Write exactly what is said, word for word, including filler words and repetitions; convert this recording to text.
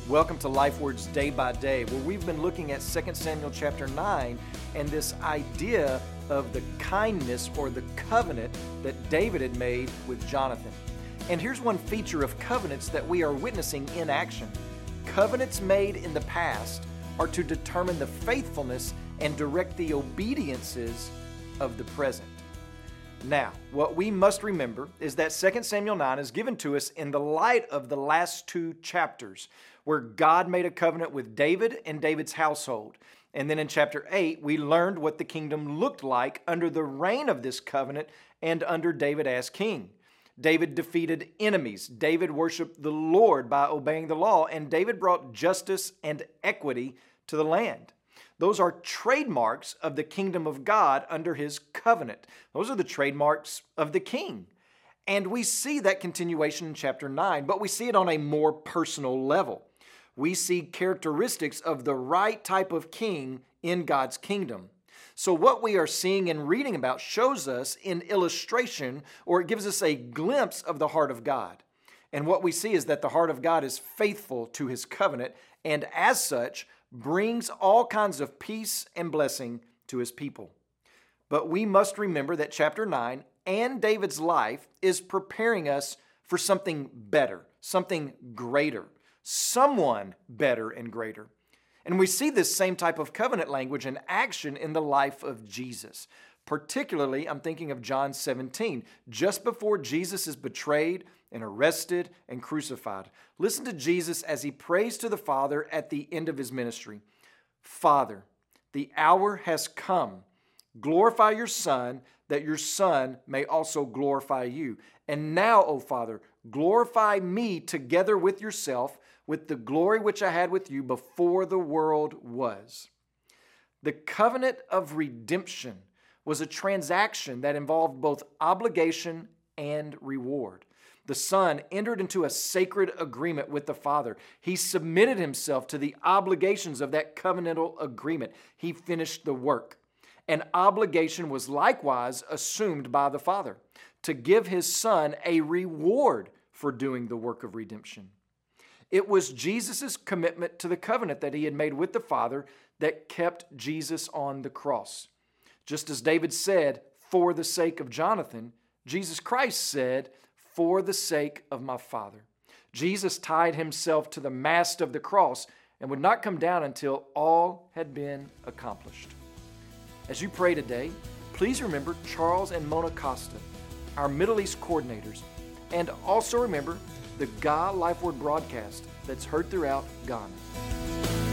Welcome to Life Words Day by Day, where we've been looking at Second Samuel chapter nine and this idea of the kindness or the covenant that David had made with Jonathan. And here's one feature of covenants that we are witnessing in action. Covenants made in the past are to determine the faithfulness and direct the obediences of the present. Now, what we must remember is that Second Samuel nine is given to us in the light of the last two chapters, where God made a covenant with David and David's household. And then in chapter eight, we learned what the kingdom looked like under the reign of this covenant and under David as king. David defeated enemies. David worshiped the Lord by obeying the law, and David brought justice and equity to the land. Those are trademarks of the kingdom of God under his covenant. Those are the trademarks of the king. And we see that continuation in chapter nine, but we see it on a more personal level. We see characteristics of the right type of king in God's kingdom. So what we are seeing and reading about shows us in illustration, or it gives us a glimpse of the heart of God. And what we see is that the heart of God is faithful to his covenant, and as such, brings all kinds of peace and blessing to his people. But we must remember that chapter nine and David's life is preparing us for something better, something greater, someone better and greater. And we see this same type of covenant language in action in the life of Jesus. Particularly, I'm thinking of John seventeen, just before Jesus is betrayed and arrested and crucified. Listen to Jesus as he prays to the Father at the end of his ministry. Father, the hour has come. Glorify your Son, that your Son may also glorify you. And now, O Father, glorify me together with yourself, with the glory which I had with you before the world was. The covenant of redemption was a transaction that involved both obligation and reward. The Son entered into a sacred agreement with the Father. He submitted himself to the obligations of that covenantal agreement. He finished the work. An obligation was likewise assumed by the Father to give his Son a reward for doing the work of redemption. It was Jesus' commitment to the covenant that he had made with the Father that kept Jesus on the cross. Just as David said, for the sake of Jonathan, Jesus Christ said, for the sake of my Father. Jesus tied himself to the mast of the cross and would not come down until all had been accomplished. As you pray today, please remember Charles and Mona Costa, our Middle East coordinators, and also remember the Ga Life Word broadcast that's heard throughout Ghana.